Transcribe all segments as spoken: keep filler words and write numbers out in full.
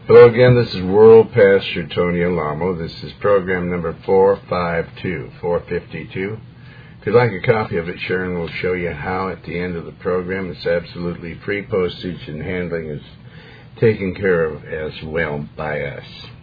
Hello again, this is World Pastor Tony Alamo. This is program number four fifty-two. four fifty-two. If you'd like a copy of it, Sharon will show you how at the end of the program. It's absolutely free. Postage and handling is taken care of as well by us.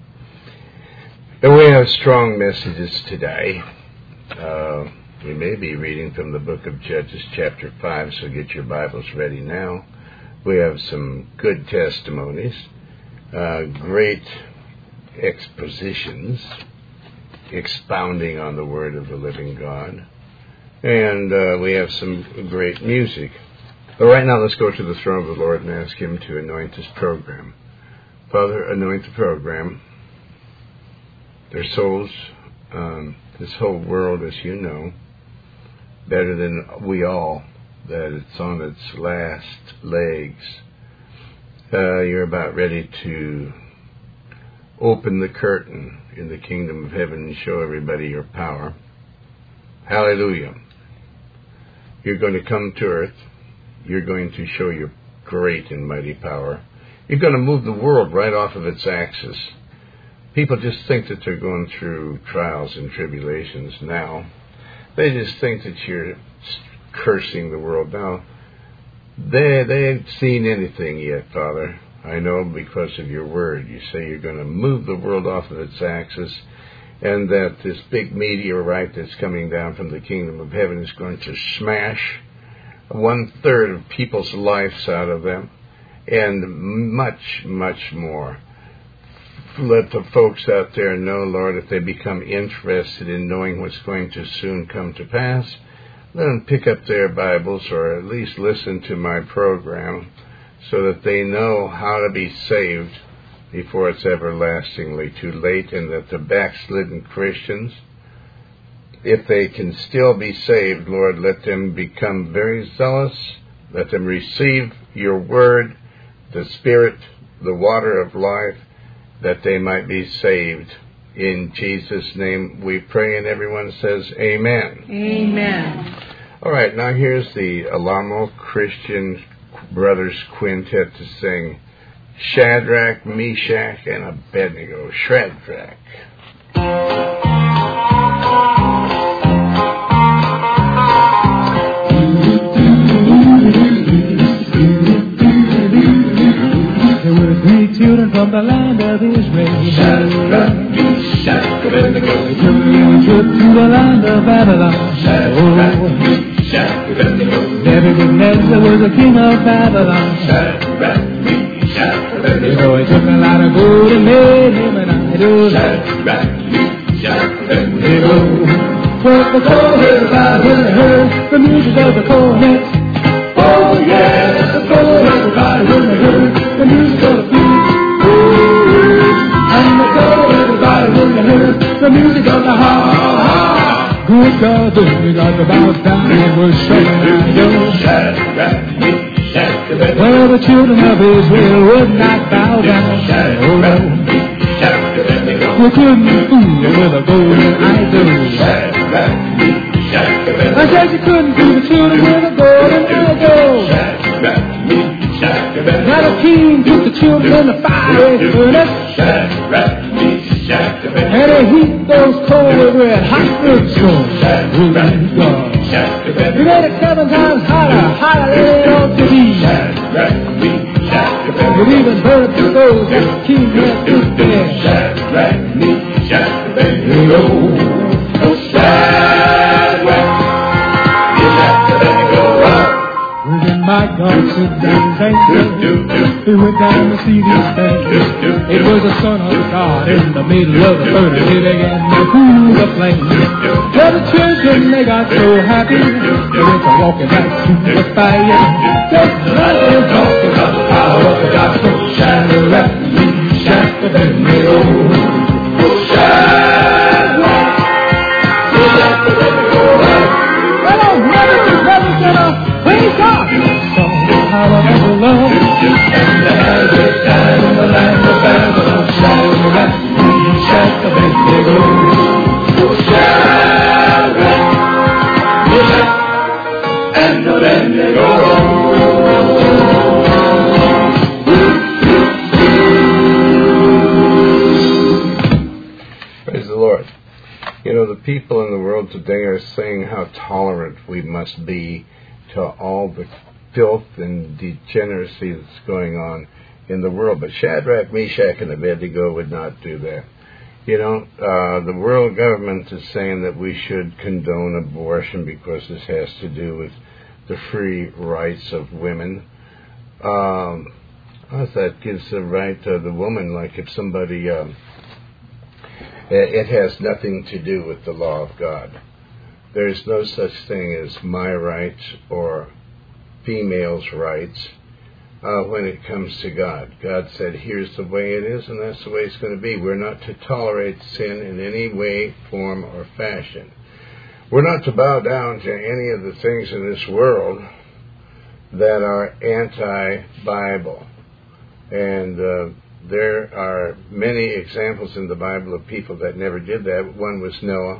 And we have strong messages today. Uh, we may be reading from the book of Judges chapter five, so get your Bibles ready now. We have some good testimonies. Uh, great expositions, expounding on the Word of the living God. And uh, we have some great music. But right now, let's go to the throne of the Lord and ask Him to anoint this program. Father, anoint the program. Their souls, um, this whole world, as you know, better than we all, that it's on its last legs. Uh, you're about ready to open the curtain in the kingdom of heaven and show everybody your power. Hallelujah. You're going to come to earth. You're going to show your great and mighty power. You're going to move the world right off of its axis. People just think that they're going through trials and tribulations now. They just think that you're cursing the world now. They, they ain't seen anything yet, Father. I know because of your word. You say you're going to move the world off of its axis, and that this big meteorite that's coming down from the kingdom of heaven is going to smash one-third of people's lives out of them, and much, much more. Let the folks out there know, Lord, if they become interested in knowing what's going to soon come to pass, let them pick up their Bibles or at least listen to my program so that they know how to be saved before it's everlastingly too late, and that the backslidden Christians, if they can still be saved, Lord, let them become very zealous. Let them receive your word, the Spirit, the water of life, that they might be saved. In Jesus' name we pray, and everyone says amen. Amen. All right, now here's the Alamo Christian Brothers Quintet to sing Shadrach, Meshach, and Abednego. Shadrach. There were three children from the land of Israel. Shadrach, Meshach, Abednego. They took a trip to the land of Babylon. Shadrach, Meshach, Abednego. Nebuchadnezzar was the king of Babylon. Shadrach, Meshach, Abednego. He took a lot of gold and made him an idol. Shadrach, Meshach, Abednego. What the chorus about when they heard the music of the cornet. Oh yes, the chorus about when they heard the music of the flute. And the chorus everybody when they heard the music of the harp. Good God, they got the bow down and was shouting Shadrach, Meshach, Abednego. Well, the children of Israel would not bow down. Shadrach, Meshach, Abednego. They couldn't fool with a golden idol. Shadrach, Meshach, Abednego. I said you couldn't fool the children with a golden idol. Shadrach, Meshach, Abednego. Now the king took the children in the fiery furnace. Shadrach, Meshach, Abednego. And they heat those coals with red hot brimstone. Shadrach, Meshach, Abednego. He made it seven times hotter, hotter than it ought to be. Shadrach, Meshach, Abednego. It even burned the stoves that the king had put there. Shadrach, Meshach, Abednego. Oh, Shadrach, Meshach, Abednego. Well, then my God sit down, thank you. He went down to see these things. It was the Son of God in the middle of the furnace. He began to cool the flame. Well, the children, they got so happy. They went to walking back to the fire. Just nothing talking about the power of the gospel. Shadrach, Meshach, Abednego. Oh, Shadrach, Meshach, Abednego. Well, oh, brothers, brothers, and uh, praise God. The power of the love. And the hazard time in the land of Babylon. Shadrach, Meshach, Abednego. Oh, Shadrach, Meshach, and Abednego. people in the world today are saying how tolerant we must be to all the filth and degeneracy that's going on in the world. But Shadrach, Meshach, and Abednego would not do that. You know, uh, the world government is saying that we should condone abortion because this has to do with the free rights of women. Um, that gives the right to the woman, like if somebody, um, it, it has nothing to do with the law of God. There's no such thing as my rights or female's rights. Uh, when it comes to God. God said, here's the way it is, and that's the way it's going to be. We're not to tolerate sin in any way, form, or fashion. We're not to bow down to any of the things in this world that are anti-Bible. And uh, there are many examples in the Bible of people that never did that. One was Noah.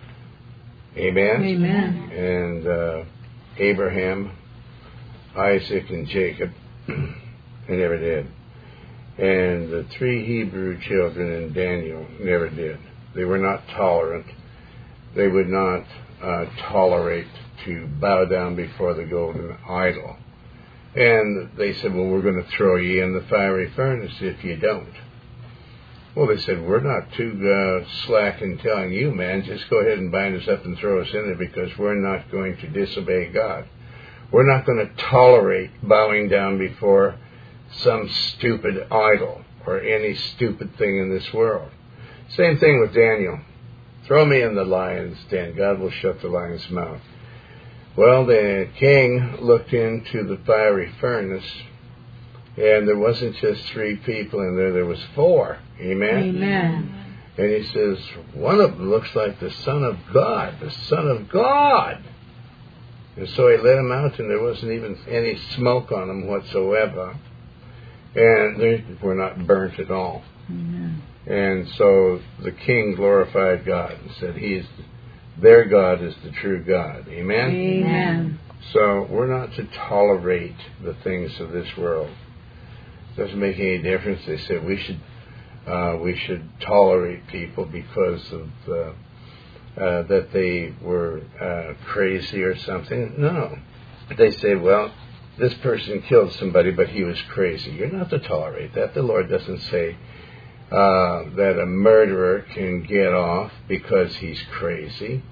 Amen? Amen. And uh, Abraham, Isaac, and Jacob. They never did. And the three Hebrew children in Daniel never did. They were not tolerant. They would not uh, tolerate to bow down before the golden idol. And they said, well, we're going to throw you in the fiery furnace if you don't. Well, they said, we're not too uh, slack in telling you, man, just go ahead and bind us up and throw us in there because we're not going to disobey God. We're not going to tolerate bowing down before some stupid idol or any stupid thing in this world. Same thing with Daniel. Throw me in the lion's den. God will shut the lion's mouth. Well, the king looked into the fiery furnace, and there wasn't just three people in there. There was four. Amen? Amen. And he says, one of them looks like the Son of God. The Son of God. And so he let him out, and there wasn't even any smoke on them whatsoever. And they were not burnt at all. Amen. And so the king glorified God and said, He's their God is the true God. Amen? Amen. So we're not to tolerate the things of this world. Doesn't make any difference. They said we should uh, we should tolerate people because of the Uh, that they were uh, crazy or something. No. They say, well, this person killed somebody, but he was crazy. You're not to tolerate that. The Lord doesn't say uh, that a murderer can get off because he's crazy.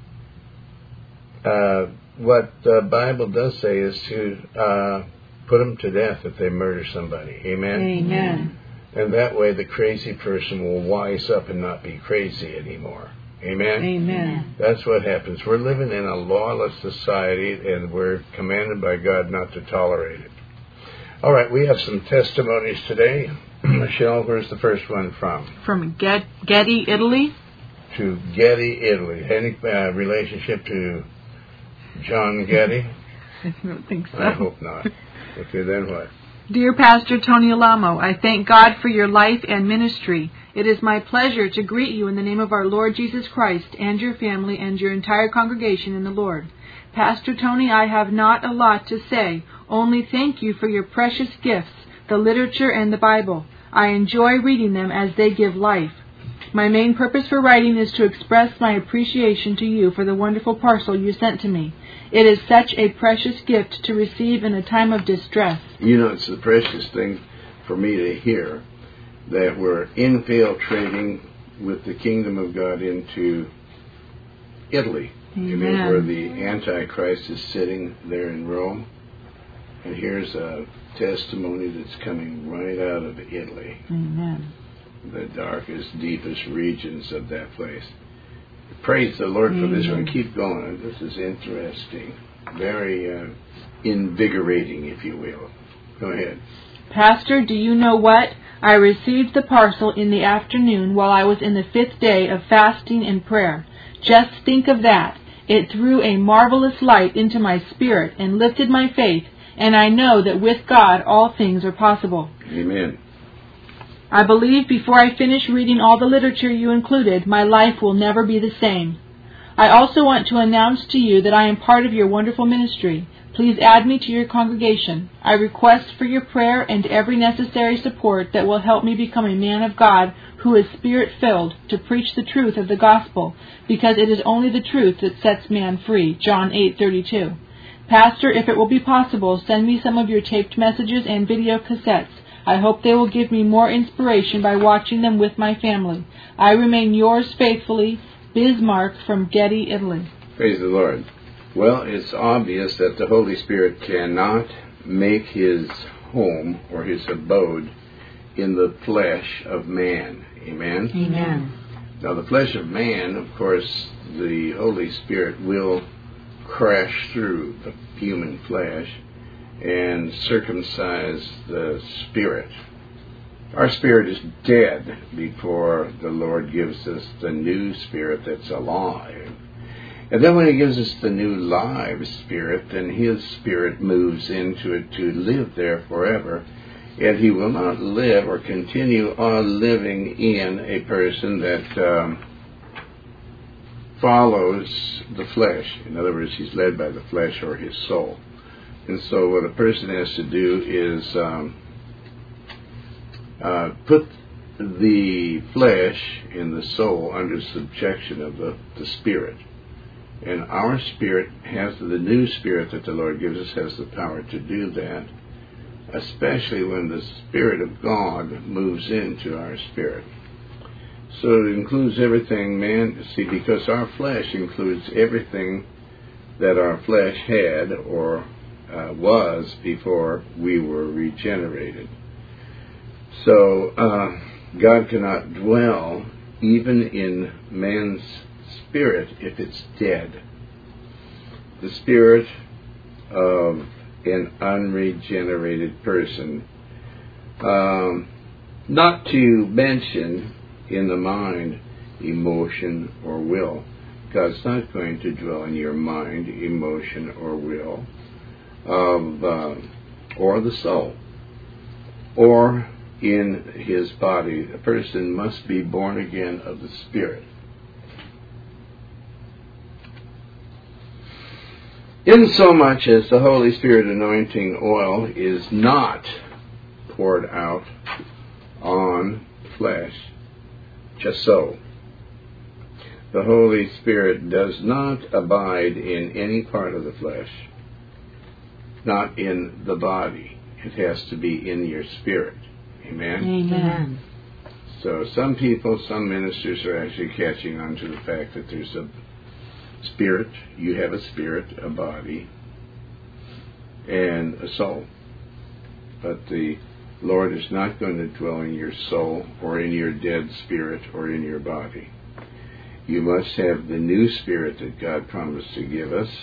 Uh, what the Bible does say is to uh, put them to death if they murder somebody. Amen? Amen. And that way the crazy person will wise up and not be crazy anymore. Amen? Amen. That's what happens. We're living in a lawless society, and we're commanded by God not to tolerate it. All right, we have some testimonies today. Michelle, where's the first one from? From Get- Getty, Italy. To Getty, Italy. Any uh, relationship to John Getty? I don't think so. I hope not. Okay, then what? Dear Pastor Tony Alamo, I thank God for your life and ministry. It is my pleasure to greet you in the name of our Lord Jesus Christ and your family and your entire congregation in the Lord. Pastor Tony, I have not a lot to say, only thank you for your precious gifts, the literature and the Bible. I enjoy reading them as they give life. My main purpose for writing is to express my appreciation to you for the wonderful parcel you sent to me. It is such a precious gift to receive in a time of distress. You know, it's the precious thing for me to hear that we're infiltrating with the kingdom of God into Italy. Amen. You mean where the Antichrist is sitting there in Rome? And here's a testimony that's coming right out of Italy. Amen. The darkest, deepest regions of that place. Praise the Lord for this one. Keep going. This is interesting. Very uh, invigorating, if you will. Go ahead. Pastor, do you know what? I received the parcel in the afternoon while I was in the fifth day of fasting and prayer. Just think of that. It threw a marvelous light into my spirit and lifted my faith, and I know that with God all things are possible. Amen. I believe before I finish reading all the literature you included, my life will never be the same. I also want to announce to you that I am part of your wonderful ministry. Please add me to your congregation. I request for your prayer and every necessary support that will help me become a man of God who is Spirit-filled, to preach the truth of the gospel, because it is only the truth that sets man free. John eight thirty-two. Pastor, if it will be possible, send me some of your taped messages and video cassettes. I hope they will give me more inspiration by watching them with my family. I remain yours faithfully, Bismarck from Getty, Italy. Praise the Lord. Well, it's obvious that the Holy Spirit cannot make his home or his abode in the flesh of man. Amen? Amen. Now, the flesh of man, of course, the Holy Spirit will crash through the human flesh and circumcise the spirit. Our spirit is dead before the Lord gives us the new spirit that's alive. And then when he gives us the new live spirit, then his spirit moves into it to live there forever. And he will not live or continue on living in a person that um, follows the flesh. In other words, he's led by the flesh or his soul. And so what a person has to do is um, uh, put the flesh and the soul under subjection of the, the spirit. And our spirit has, the new spirit that the Lord gives us has the power to do that, especially when the Spirit of God moves into our spirit. So it includes everything, man. See, because our flesh includes everything that our flesh had or uh, was before we were regenerated. So uh, God cannot dwell even in man's spirit if it's dead. The spirit of an unregenerated person, um, not to mention in the mind, emotion, or will. God's not going to dwell in your mind, emotion, or will, of uh, or the soul, or in his body. A person must be born again of the Spirit. Insomuch as the Holy Spirit anointing oil is not poured out on flesh, just so. The Holy Spirit does not abide in any part of the flesh, not in the body. It has to be in your spirit. Amen? Amen. So some people, some ministers are actually catching on to the fact that there's a spirit, you have a spirit, a body, and a soul. But the Lord is not going to dwell in your soul or in your dead spirit or in your body. You must have the new spirit that God promised to give us,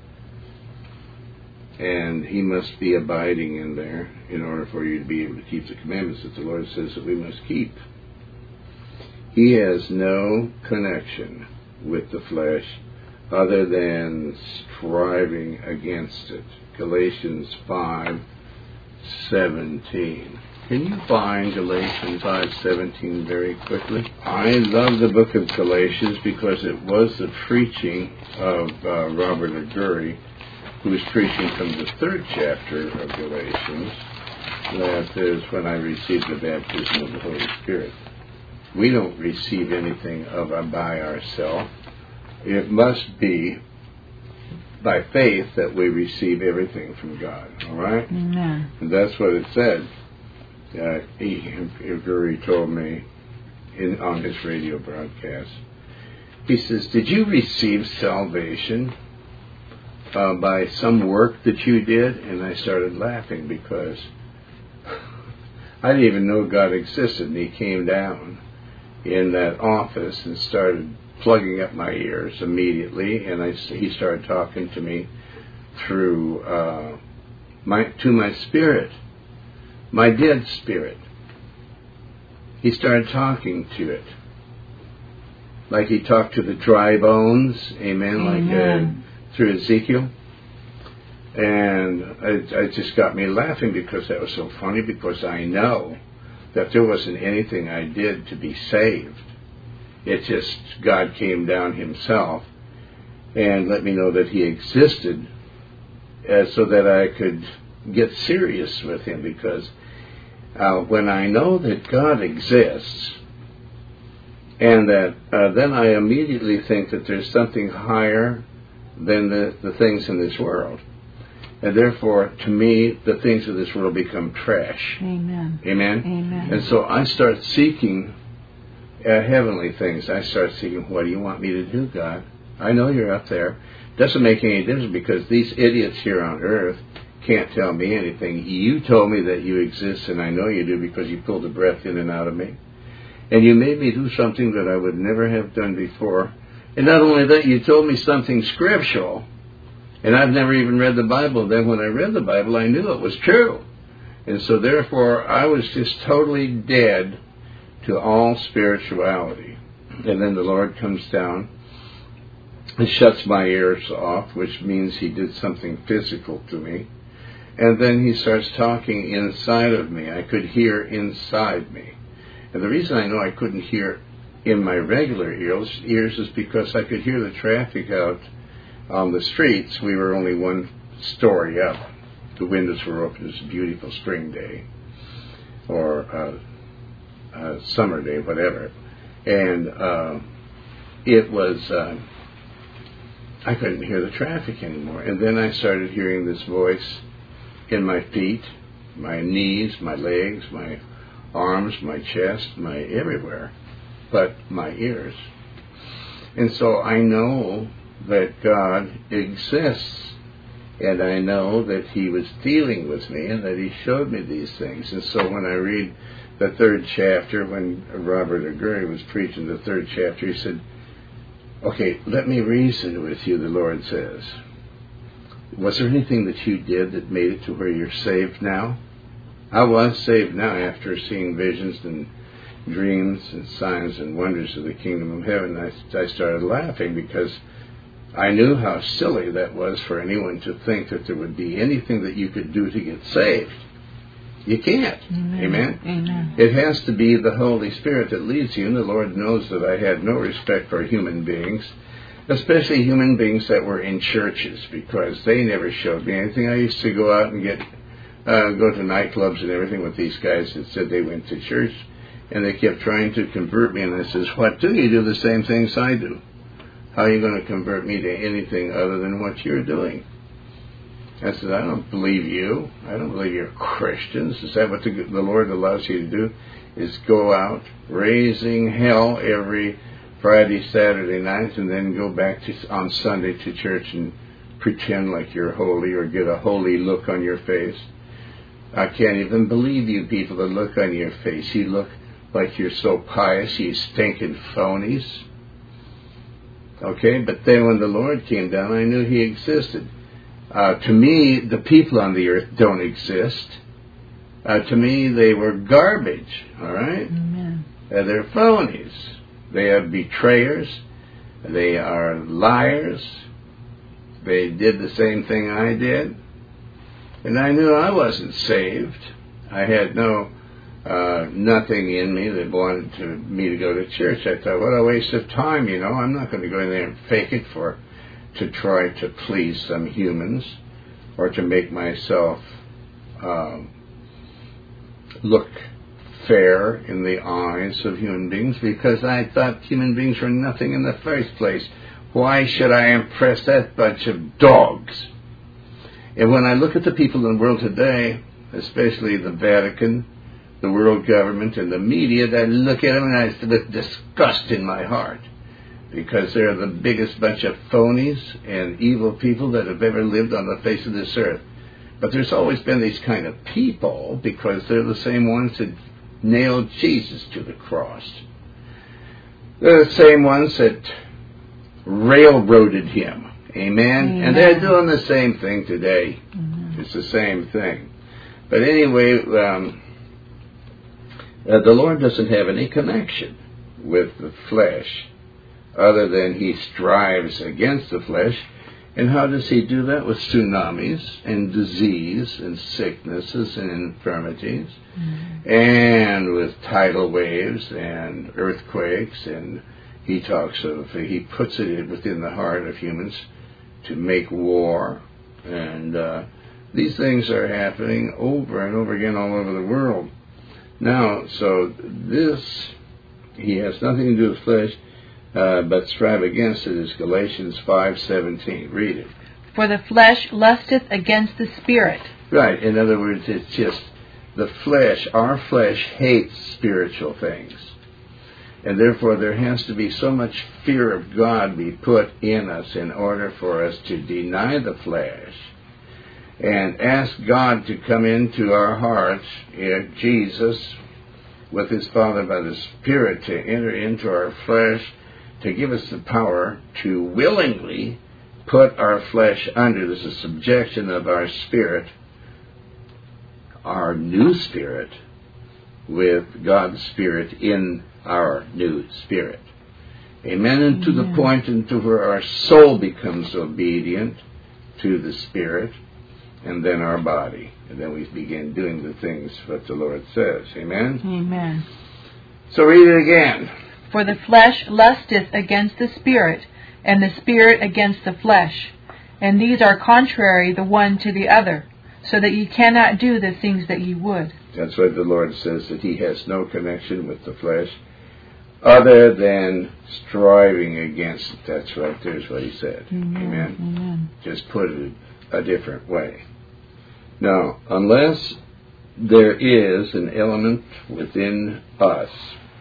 and he must be abiding in there in order for you to be able to keep the commandments that the Lord says that we must keep. He has no connection with the flesh other than striving against it. Galatians five seventeen. Can you find Galatians five seventeen very quickly? I love the book of Galatians because it was the preaching of uh, Robert Aguirre, who was preaching from the third chapter of Galatians. That is when I received the baptism of the Holy Spirit. We don't receive anything of uh, by ourselves. It must be by faith that we receive everything from God. All right? Amen. And that's what it said. Uh, he, Aguirre told me in, on his radio broadcast. He says, "Did you receive salvation uh, by some work that you did?" And I started laughing because I didn't even know God existed. And he came down in that office and started plugging up my ears immediately, and I, he started talking to me through uh, my to my spirit, my dead spirit. He started talking to it, like he talked to the dry bones, amen, like uh, through Ezekiel. And it, it just got me laughing because that was so funny, because I know that there wasn't anything I did to be saved. It just, God came down himself and let me know that he existed uh, so that I could get serious with him, because uh, when I know that God exists, And that uh, then I immediately think that there's something higher than the, the things in this world. And therefore, to me, the things of this world become trash. Amen. Amen? Amen. And so I start seeking uh, heavenly things. I start seeking, what do you want me to do, God? I know you're up there. Doesn't make any difference because these idiots here on earth can't tell me anything. You told me that you exist, and I know you do because you pulled the breath in and out of me. And you made me do something that I would never have done before. And not only that, you told me something scriptural. And I've never even read the Bible. Then when I read the Bible, I knew it was true. And so therefore, I was just totally dead to all spirituality. And then the Lord comes down and shuts my ears off, which means he did something physical to me. And then he starts talking inside of me. I could hear inside me. And the reason I know I couldn't hear in my regular ears, ears is because I could hear the traffic out on the streets. We were only one story up. The windows were open. It was a beautiful spring day or a, a summer day, whatever. And uh, it was, uh, I couldn't hear the traffic anymore. And then I started hearing this voice in my feet, my knees, my legs, my arms, my chest, my everywhere, but my ears. And so I know that God exists, and I know that he was dealing with me and that he showed me these things. And so when I read the third chapter, when Robert Aguirre was preaching the third chapter, he said, okay, let me reason with you, the Lord says. Was there anything that you did that made it to where you're saved now? I was saved now after seeing visions and dreams and signs and wonders of the kingdom of heaven. I, I started laughing because I knew how silly that was for anyone to think that there would be anything that you could do to get saved. You can't. Amen. Amen? Amen. It has to be the Holy Spirit that leads you, and the Lord knows that I had no respect for human beings, especially human beings that were in churches, because they never showed me anything. I used to go out and get uh, go to nightclubs and everything with these guys that said they went to church, and they kept trying to convert me, and I says, what do you do the same things I do? How are you going to convert me to anything other than what you're doing? I said, I don't believe you. I don't believe you're Christians. Is that what the, the Lord allows you to do? Is go out raising hell every Friday, Saturday night, and then go back to, on Sunday to church and pretend like you're holy or get a holy look on your face? I can't even believe you people that look on your face. You look like you're so pious, you stinking phonies. Okay, but then when the Lord came down, I knew he existed. Uh, to me, the people on the earth don't exist. Uh, to me, they were garbage, all right? Amen. Uh, they're phonies. They are betrayers. They are liars. They did the same thing I did. And I knew I wasn't saved. I had no, uh, nothing in me that wanted to, me to go to church. I thought, what a waste of time, you know. I'm not going to go in there and fake it for, to try to please some humans or to make myself um, look fair in the eyes of human beings, because I thought human beings were nothing in the first place. Why should I impress that bunch of dogs? And when I look at the people in the world today, especially the Vatican, the world government, and the media, I look at them and I feel disgust in my heart, because they're the biggest bunch of phonies and evil people that have ever lived on the face of this earth. But there's always been these kind of people, because they're the same ones that nailed Jesus to the cross. They're the same ones that railroaded him. Amen? Amen. And they're doing the same thing today. Amen. It's the same thing. But anyway, um, uh, the Lord doesn't have any connection with the flesh, other than he strives against the flesh. And how does he do that? With tsunamis and disease and sicknesses and infirmities, mm-hmm. and with tidal waves and earthquakes. And he talks of, he puts it within the heart of humans to make war. And uh, these things are happening over and over again all over the world. Now, so this he has nothing to do with flesh, uh, but strive against it, is Galatians five seventeen. Read it. For the flesh lusteth against the Spirit. Right. In other words, it's just the flesh, our flesh hates spiritual things. And therefore there has to be so much fear of God be put in us in order for us to deny the flesh and ask God to come into our hearts, in Jesus, with his Father by the Spirit, to enter into our flesh, to give us the power to willingly put our flesh under. There's a subjection of our spirit, our new spirit, with God's Spirit in our new spirit. Amen. And to the point into where our soul becomes obedient to the Spirit, and then our body. And then we begin doing the things that the Lord says. Amen? Amen. So read it again. For the flesh lusteth against the Spirit, and the Spirit against the flesh. And these are contrary the one to the other, so that ye cannot do the things that ye would. That's why the Lord says that he has no connection with the flesh other than striving against it. That's right. There's what he said. Amen. Amen. Amen. Just put it a different way. Now, unless there is an element within us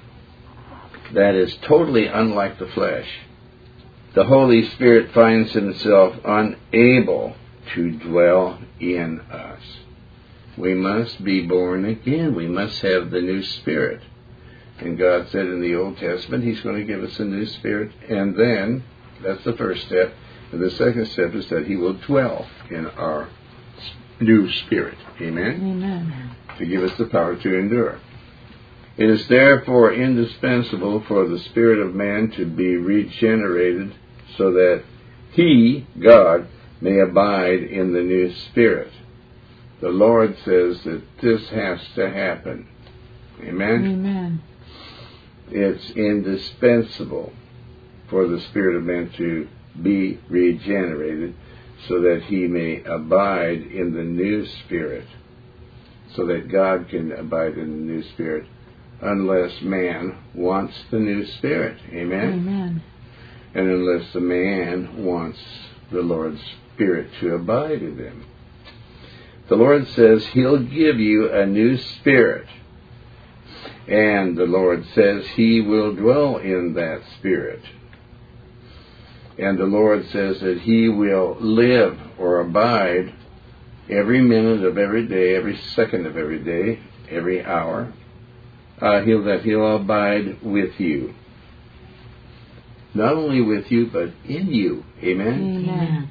that is totally unlike the flesh, the Holy Spirit finds himself unable to dwell in us. We must be born again. We must have the new spirit. And God said in the Old Testament he's going to give us a new spirit. And then, that's the first step. And the second step is that he will dwell in our new spirit. Amen? Amen. To give us the power to endure. It is therefore indispensable for the spirit of man to be regenerated so that he, God, may abide in the new spirit. The Lord says that this has to happen. Amen? Amen. It's indispensable for the spirit of man to be regenerated so that he may abide in the new spirit, so that God can abide in the new spirit, unless man wants the new spirit. Amen? Amen. And unless the man wants the Lord's Spirit to abide in him. The Lord says he'll give you a new spirit. And the Lord says he will dwell in that spirit. And the Lord says that he will live or abide every minute of every day, every second of every day, every hour. Uh, he'll, that he'll abide with you. Not only with you, but in you. Amen? Amen.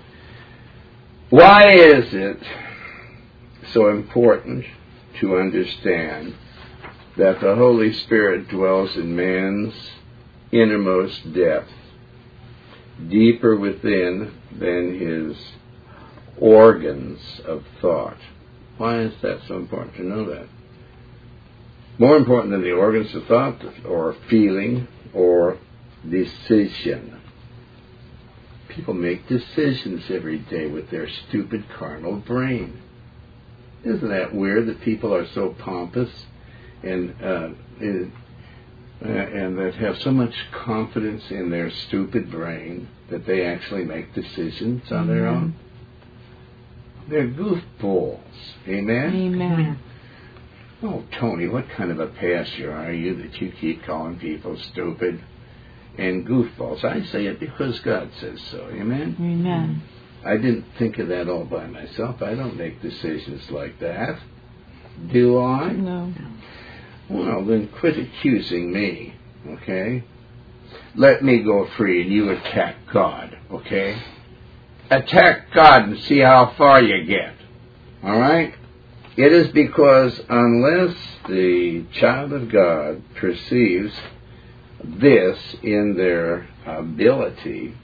Why is it so important to understand that the Holy Spirit dwells in man's innermost depth, deeper within than his organs of thought? Why is that so important to know that? More important than the organs of thought or feeling or decision. People make decisions every day with their stupid carnal brain. Isn't that weird that people are so pompous and uh, and, uh, and that have so much confidence in their stupid brain that they actually make decisions on their own? They're goofballs. Amen? Amen. Oh, Tony, what kind of a pastor are you that you keep calling people stupid and goofballs? I say it because God says so. Amen? Amen. I didn't think of that all by myself. I don't make decisions like that. Do I? No. Well, then quit accusing me, okay? Let me go free and you attack God, okay? Attack God and see how far you get, all right? It is because unless the child of God perceives this in their ability,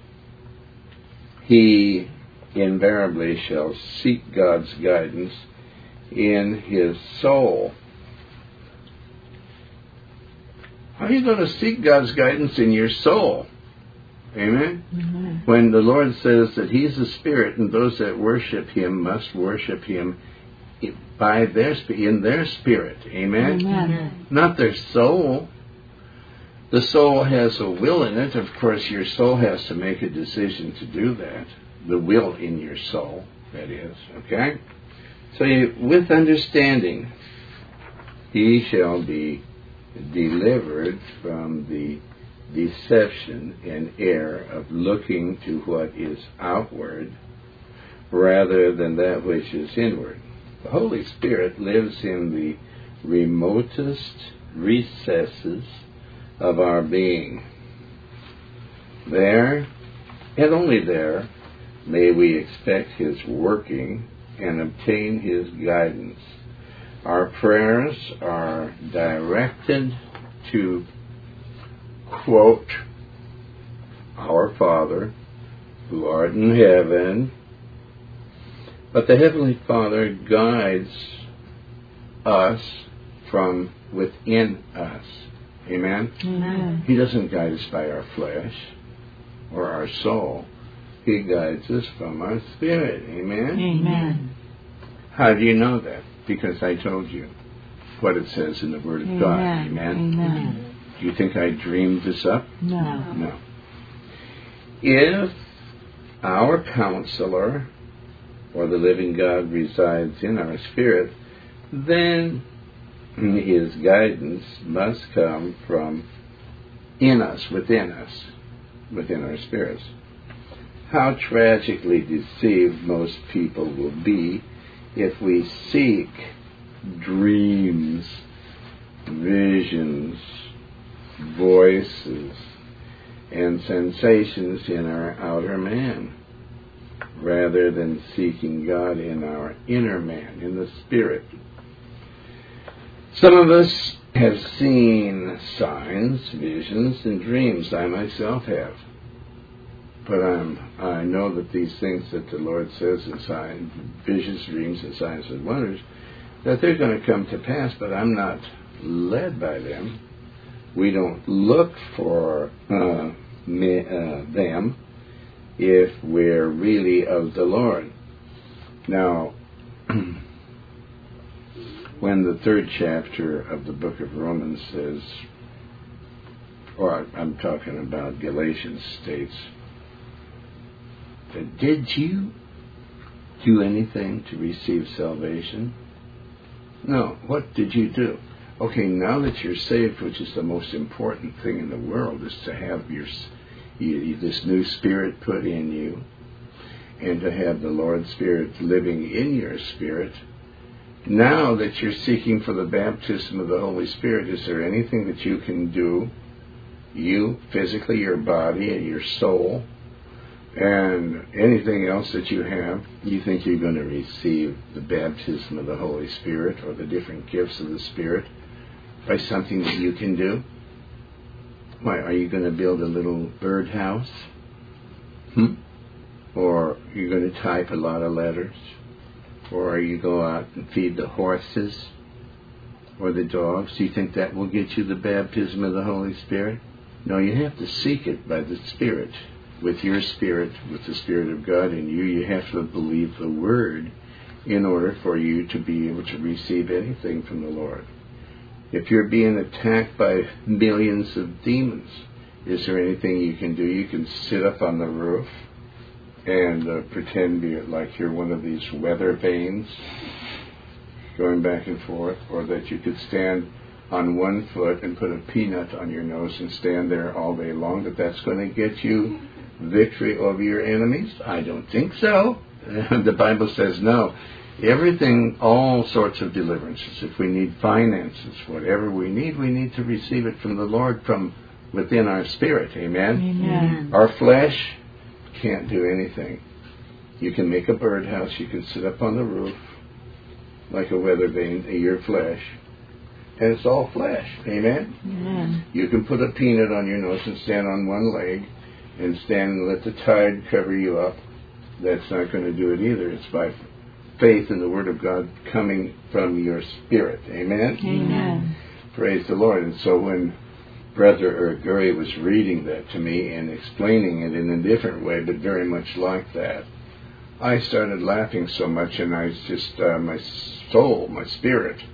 he invariably shall seek God's guidance in his soul. How are you going to seek God's guidance in your soul? Amen? Mm-hmm. When the Lord says that he's a spirit and those that worship him must worship him by their in their spirit. Amen? Amen. Not their soul. The soul has a will in it. Of course, your soul has to make a decision to do that. The will in your soul, that is. Okay? So you, with understanding, he shall be delivered from the deception and error of looking to what is outward rather than that which is inward. The Holy Spirit lives in the remotest recesses of our being. There, and only there, may we expect his working and obtain his guidance. Our prayers are directed to, quote, Our Father, who art in heaven. But the Heavenly Father guides us from within us. Amen? Amen. He doesn't guide us by our flesh or our soul. He guides us from our spirit. Amen? Amen. How do you know that? Because I told you what it says in the Word of Amen. God. Amen? Amen. Do you think I dreamed this up? No. No. If our counselor or the living God resides in our spirit, then his guidance must come from in us, within us, within our spirits. How tragically deceived most people will be if we seek dreams, visions, voices, and sensations in our outer man, rather than seeking God in our inner man, in the spirit. Some of us have seen signs, visions, and dreams. I myself have. But I'm, I know that these things that the Lord says in signs, visions, dreams, and signs and wonders, that they're going to come to pass, but I'm not led by them. We don't look for uh, me, uh, them if we're really of the Lord. Now, when the third chapter of the book of Romans says, or I'm talking about Galatians, states, did you do anything to receive salvation? No. What did you do? Okay, now that you're saved, which is the most important thing in the world, is to have your you, this new spirit put in you, and to have the Lord's Spirit living in your spirit. Now that you're seeking for the baptism of the Holy Spirit, is there anything that you can do, you, physically, your body and your soul, and anything else that you have, you think you're going to receive the baptism of the Holy Spirit or the different gifts of the Spirit by something that you can do? Why, are you going to build a little birdhouse? Hmm? Or are you going to type a lot of letters? Or are you go out and feed the horses or the dogs? Do you think that will get you the baptism of the Holy Spirit? No, you have to seek it by the Spirit. With your spirit, with the Spirit of God in you, you have to believe the Word in order for you to be able to receive anything from the Lord. If you're being attacked by millions of demons, is there anything you can do? You can sit up on the roof and uh, pretend you're, like you're one of these weather vanes going back and forth, or that you could stand on one foot and put a peanut on your nose and stand there all day long, that that's going to get you victory over your enemies? I don't think so. The Bible says no. Everything, all sorts of deliverances. If we need finances, whatever we need, we need to receive it from the Lord from within our spirit. Amen? Amen. Our flesh can't do anything. You can make a birdhouse. You can sit up on the roof like a weather vane, your flesh. And it's all flesh. Amen? Amen. You can put a peanut on your nose and stand on one leg and stand and let the tide cover you up. That's not going to do it either. It's by faith in the Word of God coming from your spirit. Amen? Amen. Praise the Lord. And so when Brother Gary was reading that to me and explaining it in a different way, but very much like that, I started laughing so much, and I just, uh, my soul, my spirit,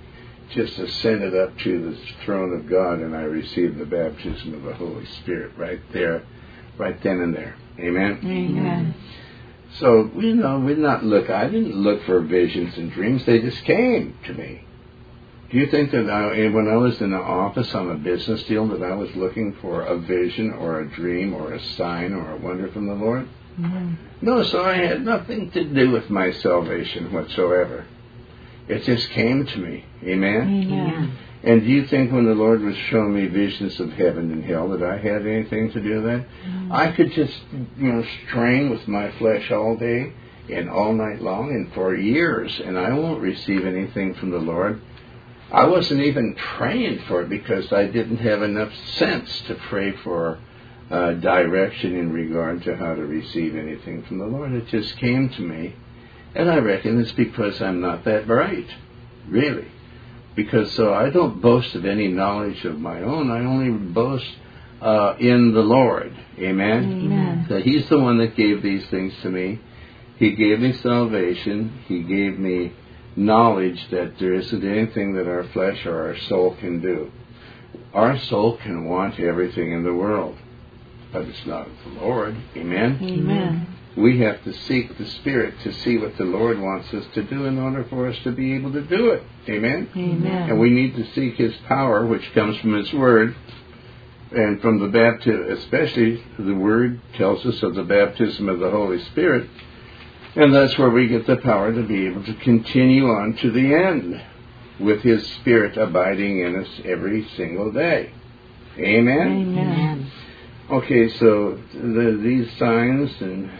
just ascended up to the throne of God, and I received the baptism of the Holy Spirit right there, right then and there. Amen? Amen. So, you know, we not look, I didn't look for visions and dreams. They just came to me. Do you think that I, when I was in the office on a business deal, that I was looking for a vision or a dream or a sign or a wonder from the Lord? Mm-hmm. No, so I had nothing to do with my salvation whatsoever. It just came to me. Amen? Amen. And do you think when the Lord was showing me visions of heaven and hell that I had anything to do with that? Mm-hmm. I could just, you know, strain with my flesh all day and all night long and for years, and I won't receive anything from the Lord. I wasn't even praying for it because I didn't have enough sense to pray for uh, direction in regard to how to receive anything from the Lord. It just came to me. And I reckon it's because I'm not that bright, really. Because so I don't boast of any knowledge of my own. I only boast uh, in the Lord. Amen? Amen. So He's the one that gave these things to me. He gave me salvation. He gave me knowledge that there isn't anything that our flesh or our soul can do. Our soul can want everything in the world, but it's not the Lord. Amen? Amen. We have to seek the Spirit to see what the Lord wants us to do in order for us to be able to do it. Amen? Amen. And we need to seek His power, which comes from His Word, and from the baptism, especially the Word tells us of the baptism of the Holy Spirit. And that's where we get the power to be able to continue on to the end with His Spirit abiding in us every single day. Amen? Amen. Okay, so the, these signs and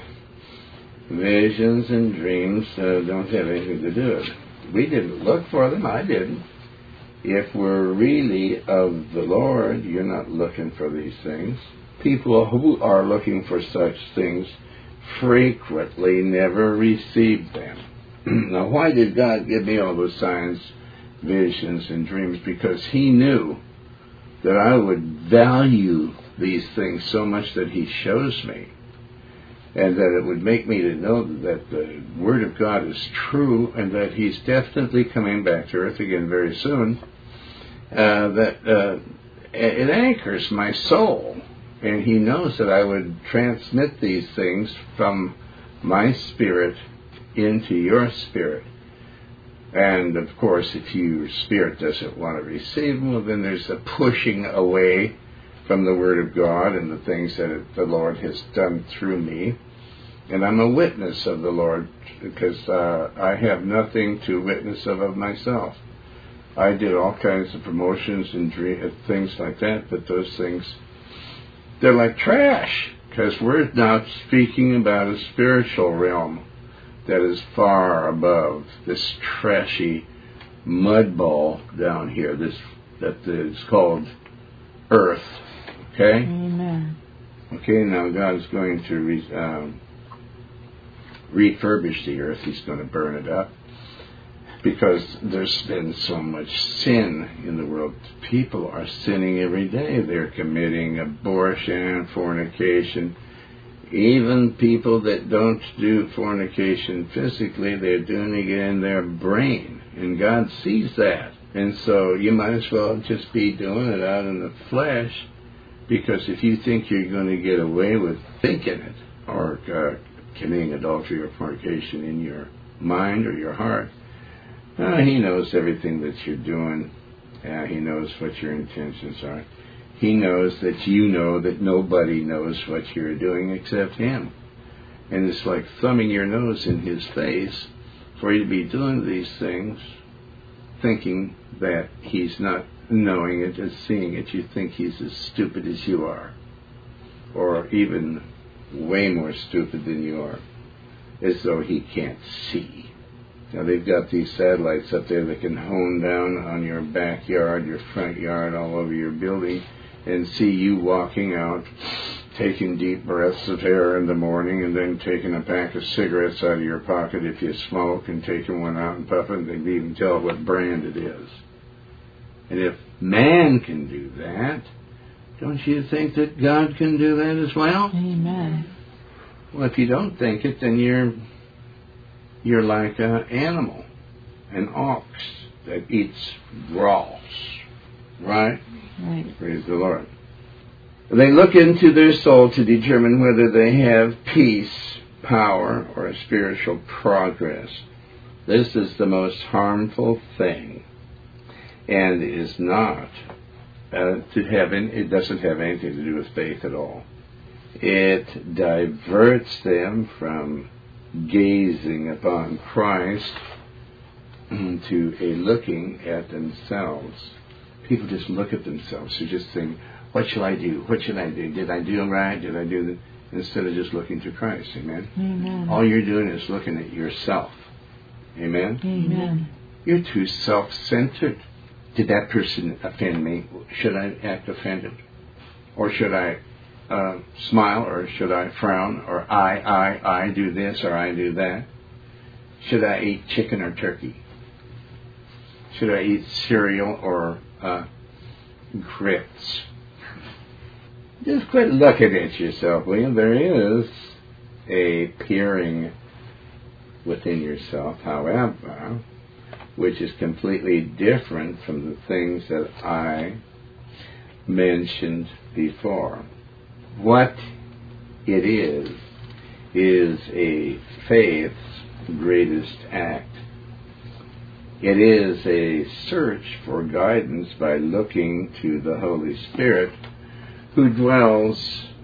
visions and dreams uh, don't have anything to do with it. We didn't look for them. I didn't. If we're really of the Lord, you're not looking for these things. People who are looking for such things frequently never receive them. Now, why did God give me all those signs, visions, and dreams? Because He knew that I would value these things so much that He shows me, and that it would make me to know that the Word of God is true, and that He's definitely coming back to earth again very soon. Uh, that uh, it anchors my soul. And He knows that I would transmit these things from my spirit into your spirit. And, of course, if your spirit doesn't want to receive them, well, then there's a pushing away from the Word of God and the things that the Lord has done through me. And I'm a witness of the Lord because uh, I have nothing to witness of of myself. I did all kinds of promotions and dream, things like that, but those things, they're like trash, because we're now speaking about a spiritual realm that is far above this trashy mud ball down here, this that is called earth. Okay? Amen. Okay, now God is going to re, um, refurbish the earth. He's going to burn it up. Because there's been so much sin in the world. People are sinning every day. They're committing abortion, fornication. Even people that don't do fornication physically, they're doing it in their brain. And God sees that. And so you might as well just be doing it out in the flesh, because if you think you're going to get away with thinking it, or uh, committing adultery or fornication in your mind or your heart, Uh, He knows everything that you're doing. Uh, he knows what your intentions are. He knows that you know that nobody knows what you're doing except Him. And it's like thumbing your nose in His face for you to be doing these things, thinking that He's not knowing it and seeing it. You think He's as stupid as you are, or even way more stupid than you are, as though He can't see. Now, they've got these satellites up there that can hone down on your backyard, your front yard, all over your building, and see you walking out, taking deep breaths of air in the morning, and then taking a pack of cigarettes out of your pocket if you smoke, and taking one out and puffing. They can even tell what brand it is. And if man can do that, don't you think that God can do that as well? Amen. Well, if you don't think it, then you're... You're like an animal, an ox that eats grass. Right? Right. Praise the Lord. They look into their soul to determine whether they have peace, power, or spiritual progress. This is the most harmful thing, and is not uh, to heaven. It doesn't have anything to do with faith at all. It diverts them from gazing upon Christ to a looking at themselves. People just look at themselves. They just think, what shall I do? What should I do? Did I do right? Did I do that? Instead of just looking to Christ. Amen? Amen. All you're doing is looking at yourself. Amen? Amen. You're too self-centered. Did that person offend me? Should I act offended? Or should I uh, smile? Or should I frown? Or I, I, I do this or I do that? Should I eat chicken or turkey? Should I eat cereal or uh, grits? Just quit looking at yourself, William. There is a peering within yourself, however, which is completely different from the things that I mentioned before. What it is, is a faith's greatest act. It is a search for guidance by looking to the Holy Spirit, who dwells,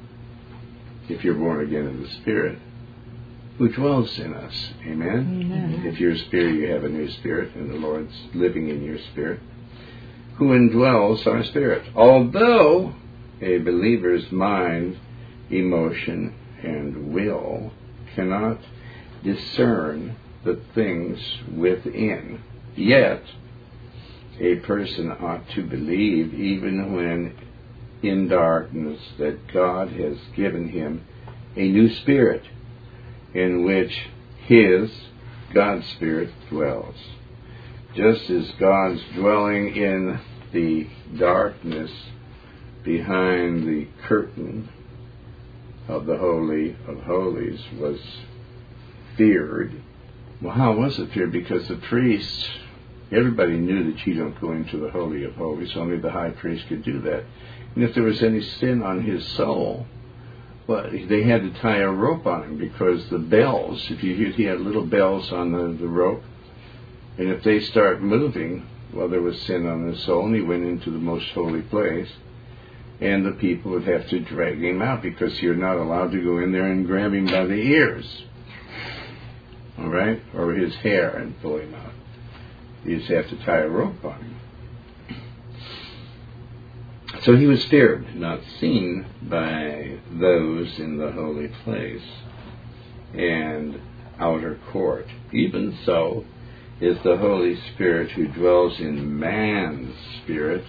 if you're born again in the Spirit, who dwells in us. Amen? Amen. If you're a spirit, you have a new spirit, and the Lord's living in your spirit, who indwells our spirit. Although a believer's mind, emotion, and will cannot discern the things within, yet a person ought to believe, even when in darkness, that God has given him a new spirit in which his, God's Spirit, dwells. Just as God's dwelling in the darkness behind the curtain of the Holy of Holies was feared. Well, how was it feared? Because the priests, everybody knew that you don't go into the Holy of Holies. Only the high priest could do that. And if there was any sin on his soul, well, they had to tie a rope on him, because the bells, if you he had little bells on the, the rope, and if they start moving, well, there was sin on his soul, and he went into the most holy place, and the people would have to drag him out, because you're not allowed to go in there and grab him by the ears, all right, or his hair and pull him out. You just have to tie a rope on him. So he was feared, not seen by those in the holy place and outer court. Even so is the Holy Spirit, who dwells in man's spirit,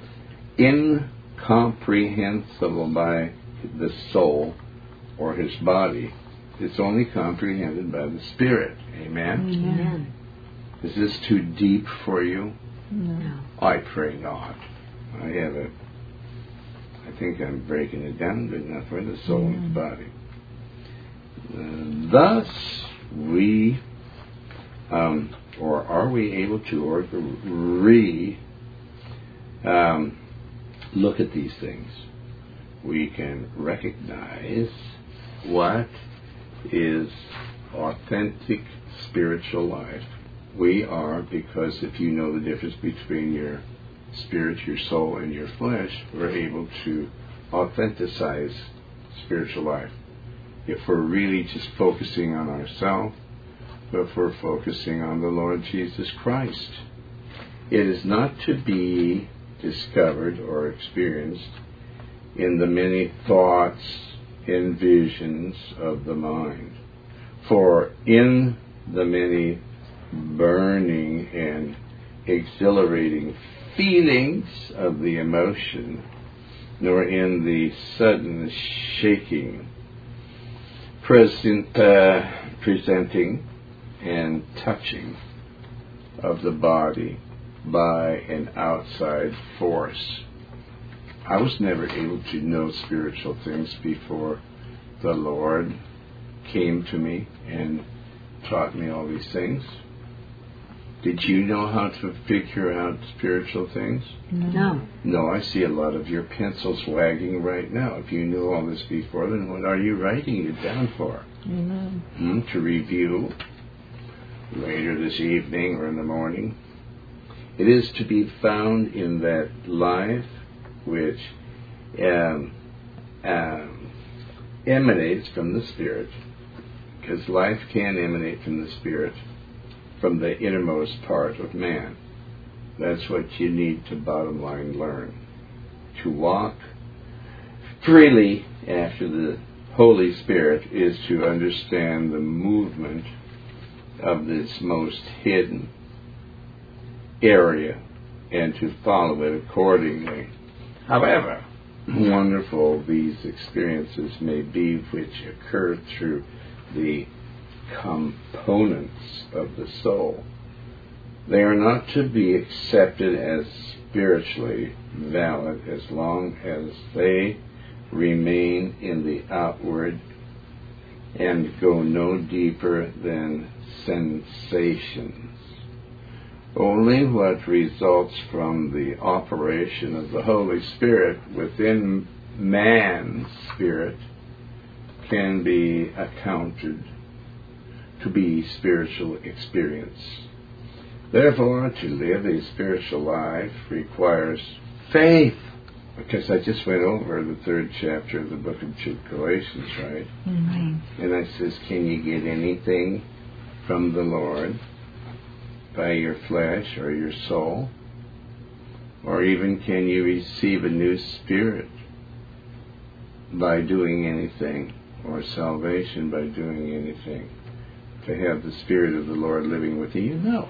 incomprehensible by the soul or his body. It's only comprehended by the Spirit. Amen? Amen. Is this too deep for you? No. I pray not. I have a I think I'm breaking it down good enough for the soul mm. and the body. Uh, thus, we, um, or are we able to, or re, um, look at these things? We can recognize what is authentic spiritual life. We are, because if you know the difference between your spirit, your soul, and your flesh, we're able to authenticize spiritual life. If we're really just focusing on ourselves, but if we're focusing on the Lord Jesus Christ, it is not to be discovered or experienced in the many thoughts and visions of the mind. For in the many burning and exhilarating feelings of the emotion, nor in the sudden shaking, present, uh, presenting and touching of the body by an outside force. I was never able to know spiritual things before the Lord came to me and taught me all these things. Did you know how to figure out spiritual things? No. No, I see a lot of your pencils wagging right now. If you knew all this before, then what are you writing it down for? Amen. Hmm? To review later this evening or in the morning. It is to be found in that life which um, um, emanates from the Spirit, because life can emanate from the Spirit, from the innermost part of man. That's what you need to bottom line learn. To walk freely after the Holy Spirit is to understand the movement of this most hidden area and to follow it accordingly. However wonderful these experiences may be which occur through the components of the soul, they are not to be accepted as spiritually valid as long as they remain in the outward and go no deeper than sensations. Only what results from the operation of the Holy Spirit within man's spirit can be accounted to be spiritual experience. Therefore, to live a spiritual life requires faith. Because I just went over the third chapter of the book of Galatians, right? Mm-hmm. And I says, can you get anything from the Lord by your flesh or your soul? Or even can you receive a new spirit by doing anything? Or salvation by doing anything? To have the Spirit of the Lord living within you? No.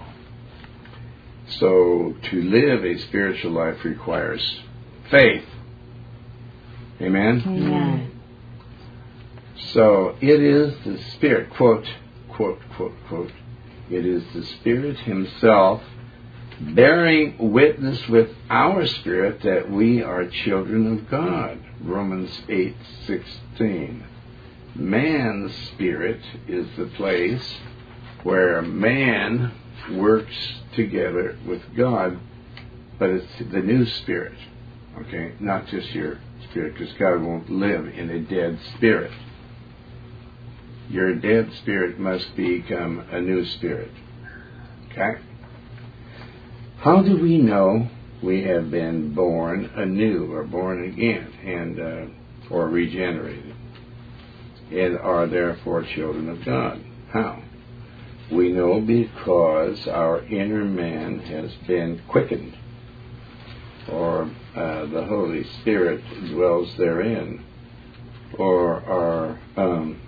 So, to live a spiritual life requires faith. Amen? Amen. So, it is the Spirit, quote, quote, quote, quote, it is the Spirit Himself bearing witness with our spirit that we are children of God. Romans eight sixteen. Man's spirit is the place where man works together with God, but it's the new spirit, okay? Not just your spirit, because God won't live in a dead spirit. Your dead spirit must become a new spirit, okay? How do we know we have been born anew or born again and uh, or regenerated and are therefore children of God? How? We know because our inner man has been quickened, or uh, the Holy Spirit dwells therein, or our um,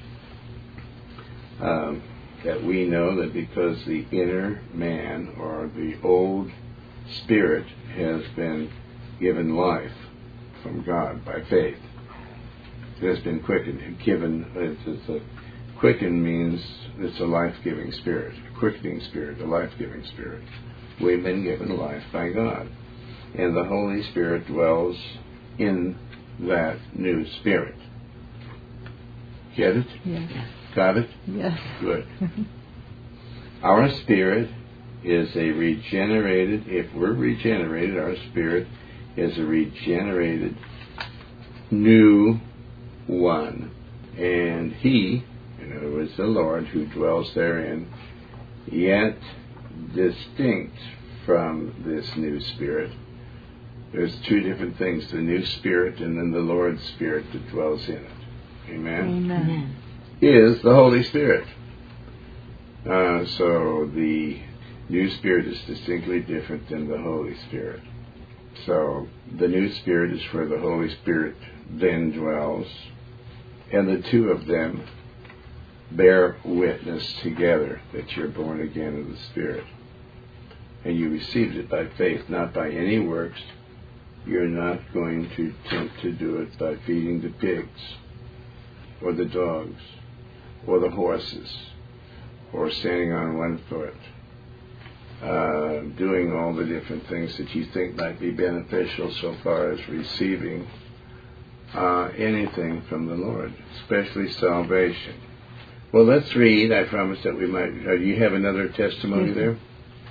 um, that we know that because the inner man or the old spirit has been given life from God by faith. It has been quickened and given. It's, it's a quicken means it's a life-giving spirit, a quickening spirit, a life-giving spirit. We've been given life by God, and the Holy Spirit dwells in that new spirit. Get it? Yes. Got it? Yes. Good. Our spirit is a regenerated, if we're regenerated, our spirit is a regenerated new one. And He, in other words, the Lord who dwells therein, yet distinct from this new spirit. There's two different things, the new spirit and then the Lord's Spirit that dwells in it. Amen? Amen. Is the Holy Spirit. Uh, so the new spirit is distinctly different than the Holy Spirit. So the new spirit is where the Holy Spirit then dwells, and the two of them bear witness together that you're born again of the Spirit. And you received it by faith, not by any works. You're not going to attempt to do it by feeding the pigs, or the dogs, or the horses, or standing on one foot, uh, doing all the different things that you think might be beneficial so far as receiving uh, anything from the Lord, especially salvation. Well, let's read. I promised that we might. Uh, do you have another testimony there?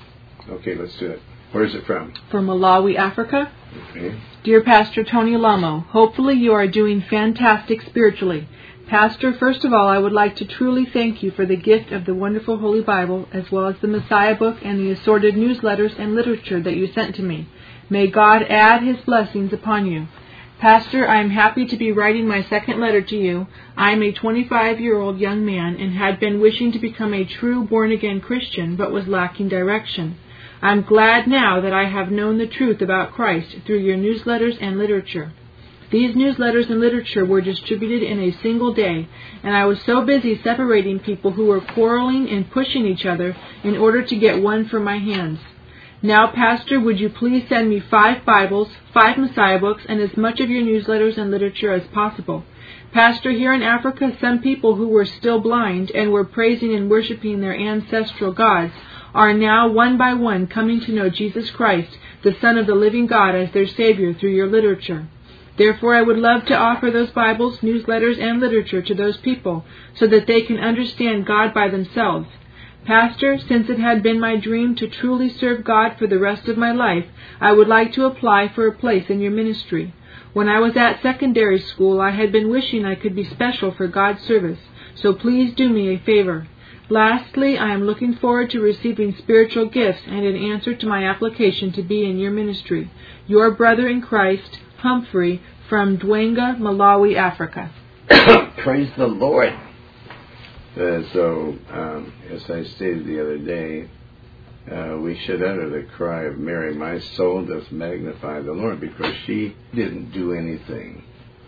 Okay, let's do it. Where is it from? From Malawi, Africa. Okay. Dear Pastor Tony Alamo, hopefully you are doing fantastic spiritually. Pastor, first of all, I would like to truly thank you for the gift of the wonderful Holy Bible, as well as the Messiah book and the assorted newsletters and literature that you sent to me. May God add His blessings upon you. Pastor, I am happy to be writing my second letter to you. I am a twenty-five-year-old young man and had been wishing to become a true born-again Christian, but was lacking direction. I'm glad now that I have known the truth about Christ through your newsletters and literature. These newsletters and literature were distributed in a single day, and I was so busy separating people who were quarreling and pushing each other in order to get one for my hands. Now, Pastor, would you please send me five Bibles, five Messiah books, and as much of your newsletters and literature as possible. Pastor, here in Africa, some people who were still blind and were praising and worshiping their ancestral gods are now one by one coming to know Jesus Christ, the Son of the living God, as their Savior through your literature. Therefore, I would love to offer those Bibles, newsletters, and literature to those people so that they can understand God by themselves. Pastor, since it had been my dream to truly serve God for the rest of my life, I would like to apply for a place in your ministry. When I was at secondary school, I had been wishing I could be special for God's service, so please do me a favor. Lastly, I am looking forward to receiving spiritual gifts and an answer to my application to be in your ministry. Your brother in Christ, Humphrey, from Dwenga, Malawi, Africa. Praise the Lord. Uh, so, um, as I stated the other day, uh, we should utter the cry of Mary, my soul doth magnify the Lord, because she didn't do anything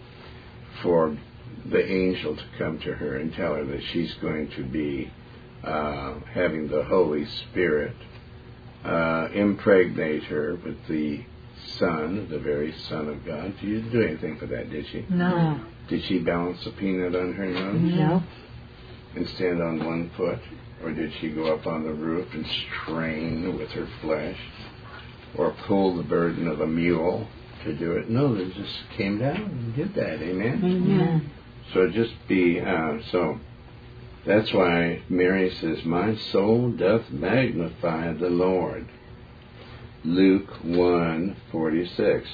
for the angel to come to her and tell her that she's going to be uh, having the Holy Spirit uh, impregnate her with the Son, the very Son of God. She didn't do anything for that, did she? No. Did she balance a peanut on her nose? No. And stand on one foot? Or did she go up on the roof and strain with her flesh? Or pull the burden of a mule to do it? No, they just came down and did that. Amen? Amen. So just be, uh, so that's why Mary says, my soul doth magnify the Lord. Luke one forty-six.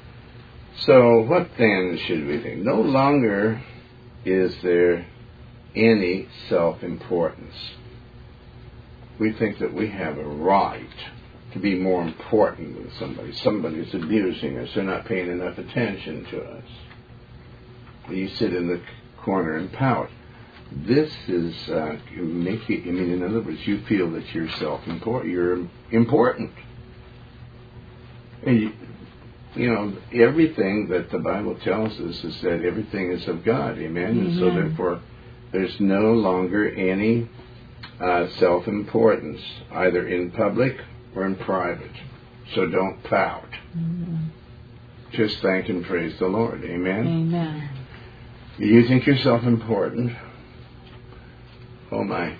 So what then should we think? No longer is there any self-importance. We think that we have a right to be more important than somebody. Somebody's abusing us. They're not paying enough attention to us. You sit in the corner and pout. This is uh, make you, I mean, in other words, you feel that you're self-important. You're important. And you, you know, everything that the Bible tells us is that everything is of God. Amen? Mm-hmm. And so therefore, there's no longer any uh, self-importance, either in public or in private. So don't pout. Mm-hmm. Just thank and praise the Lord. Amen? Amen. You think you're self-important? Oh, my.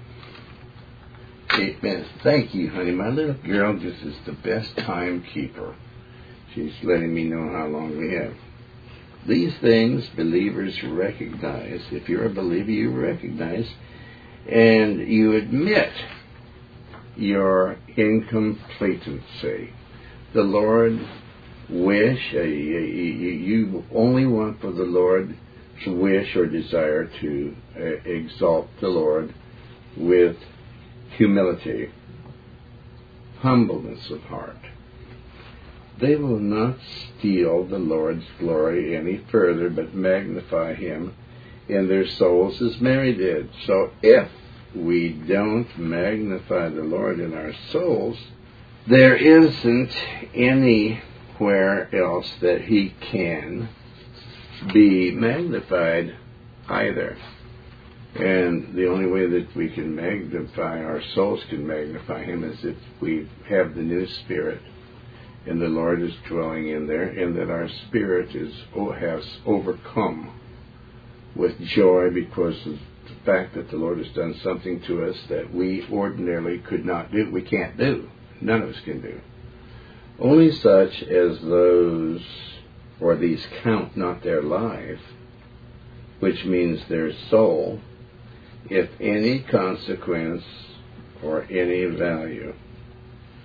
Amen. Thank you, honey. My little girl just is the best timekeeper. She's letting me know how long we have. These things believers recognize. If you're a believer, you recognize and you admit your incompletency. The Lord wish, uh, you, you only want for the Lord to wish or desire to uh, exalt the Lord with humility, humbleness of heart. They will not steal the Lord's glory any further, but magnify Him in their souls as Mary did. So if we don't magnify the Lord in our souls, there isn't anywhere else that He can be magnified either. And the only way that we can magnify, our souls can magnify Him, is if we have the new spirit and the Lord is dwelling in there, and that our spirit is has overcome with joy because of the fact that the Lord has done something to us that we ordinarily could not do. We can't do. None of us can do. Only such as those, or these count not their life, which means their soul, if any consequence or any value.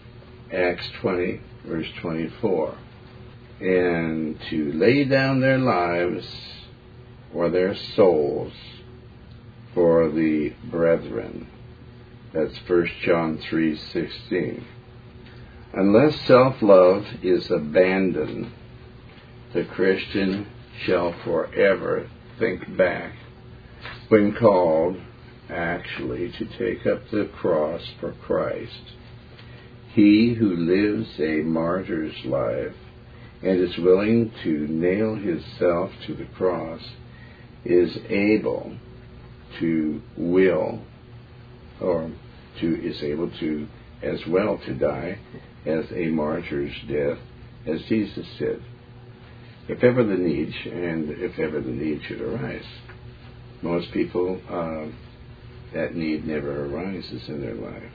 Acts twenty, verse twenty-four. And to lay down their lives or their souls for the brethren. That's First John three sixteen. Unless self-love is abandoned, the Christian shall forever think back when called actually to take up the cross for Christ. He who lives a martyr's life and is willing to nail himself to the cross is able to will, or to is able to as well to die as a martyr's death, as Jesus did, if ever the need, and if ever the need should arise. Most people, uh, that need never arises in their life.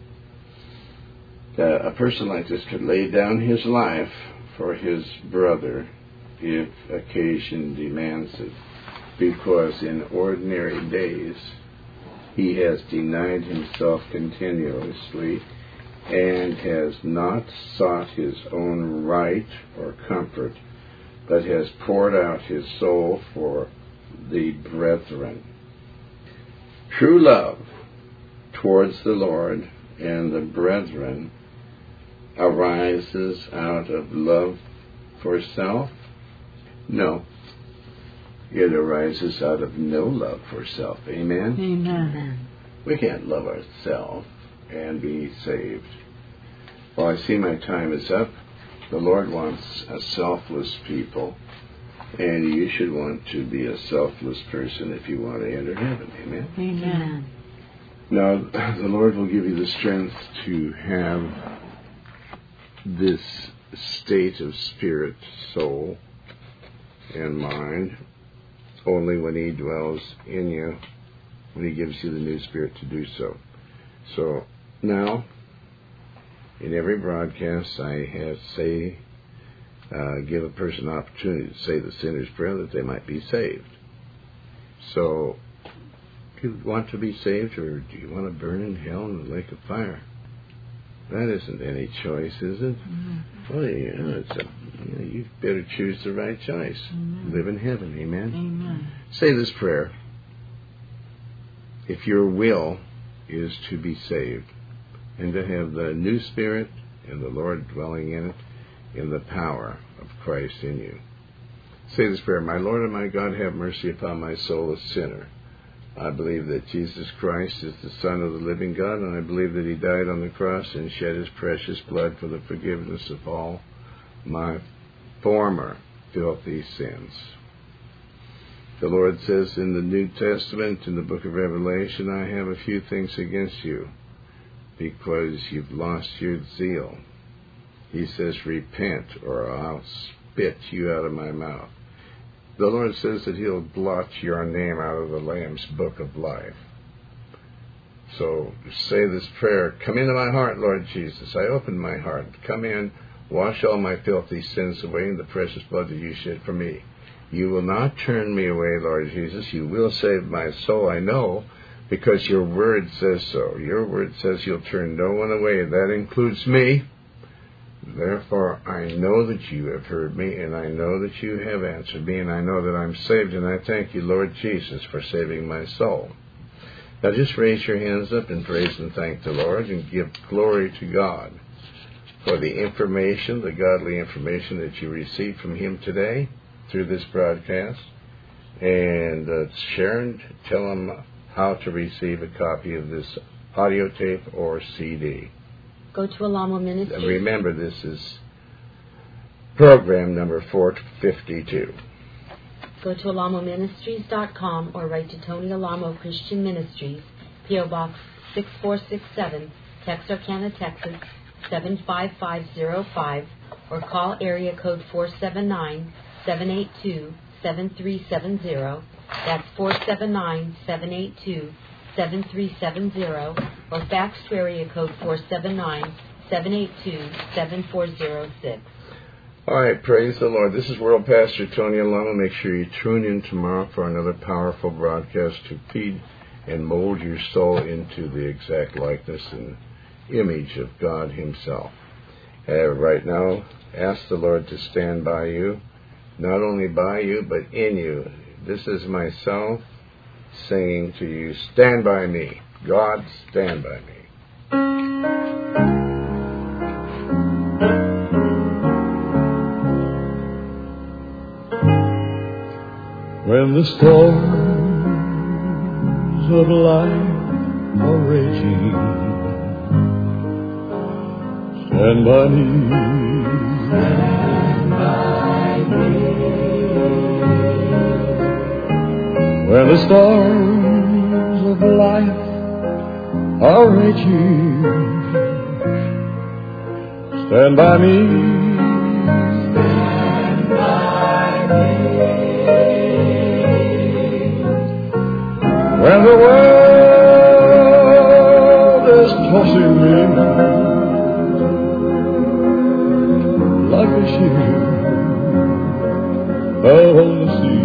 Uh, a person like this could lay down his life for his brother if occasion demands it, because in ordinary days he has denied himself continuously and has not sought his own right or comfort, but has poured out his soul for the brethren. True love towards the Lord and the brethren arises out of love for self? No. It arises out of no love for self. Amen? Amen. We can't love ourselves and be saved. Well, I see my time is up. The Lord wants a selfless people, and you should want to be a selfless person if you want to enter heaven. Amen? Amen. Now, the Lord will give you the strength to have this state of spirit, soul, and mind only when He dwells in you, when He gives you the new spirit to do so. So, now, in every broadcast, I have say, uh, give a person an opportunity to say the sinner's prayer that they might be saved. So, do you want to be saved, or do you want to burn in hell in the lake of fire? That isn't any choice, is it? Mm-hmm. Well, yeah, it's a, you know, you better choose the right choice. Amen. Live in heaven, amen? Amen. Say this prayer. If your will is to be saved and to have the new spirit and the Lord dwelling in it in the power of Christ in you. Say this prayer. My Lord and my God, have mercy upon my soul, a sinner. I believe that Jesus Christ is the Son of the living God, and I believe that He died on the cross and shed His precious blood for the forgiveness of all my former filthy sins. The Lord says in the New Testament, in the book of Revelation, I have a few things against you, because you've lost your zeal. He says, repent, or I'll spit you out of my mouth. The Lord says that He'll blot your name out of the Lamb's book of life. So say this prayer. Come into my heart, Lord Jesus. I open my heart. Come in, wash all my filthy sins away in the precious blood that you shed for me. You will not turn me away, Lord Jesus. You will save my soul, I know, because your word says so. Your word says you'll turn no one away. That includes me. Therefore, I know that you have heard me, and I know that you have answered me, and I know that I'm saved, and I thank you, Lord Jesus, for saving my soul. Now just raise your hands up and praise and thank the Lord, and give glory to God for the information, the godly information that you received from Him today through this broadcast. And uh, Sharon, tell them how to receive a copy of this audio tape or C D. Go to Alamo Ministries. Remember, this is program number four fifty-two. Go to alamo ministries dot com or write to Tony Alamo Christian Ministries, P O Box six four six seven, Texarkana, Texas seven five five zero five, or call area code four seven nine, seven eight two, seven three seven zero. That's four seven nine, seven eight two, seven three seven zero, or fax to area code four seven nine, seven eight two, seven four zero six. All right, praise the Lord. This is World Pastor Tony Alamo. Make sure you tune in tomorrow for another powerful broadcast to feed and mold your soul into the exact likeness and image of God Himself. Uh, right now, ask the Lord to stand by you, not only by you, but in you. This is myself singing to you, stand by me. God, stand by me. When the storms of life are raging, stand by me. Stand by me. When the storms of life are raging, stand by me. Stand by me. When the world is tossing me like a ship out on the sea,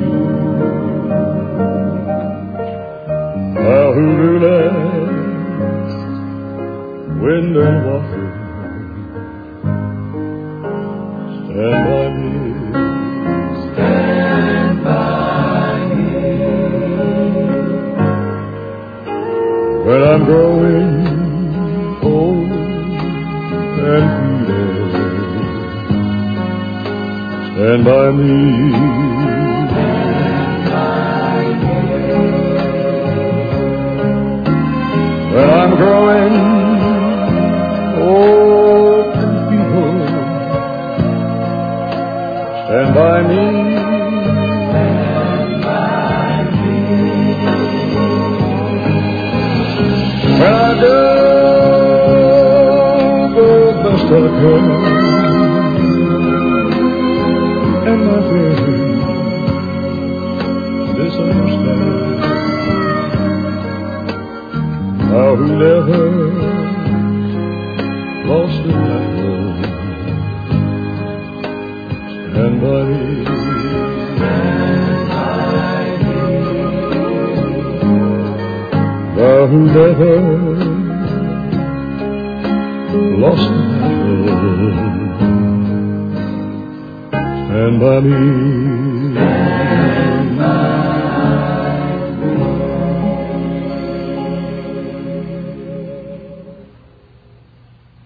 now who do last wind and water, stand by me. Stand by me. When I'm growing old and feeble, stand by me. Stand by me. When I'm growing old and feeble, stand by me. Stand by me. When I do the best I can, and my friends misunderstand, how who never lost a battle, stand by me. Stand by me. Thou who never lost a battle, stand by me.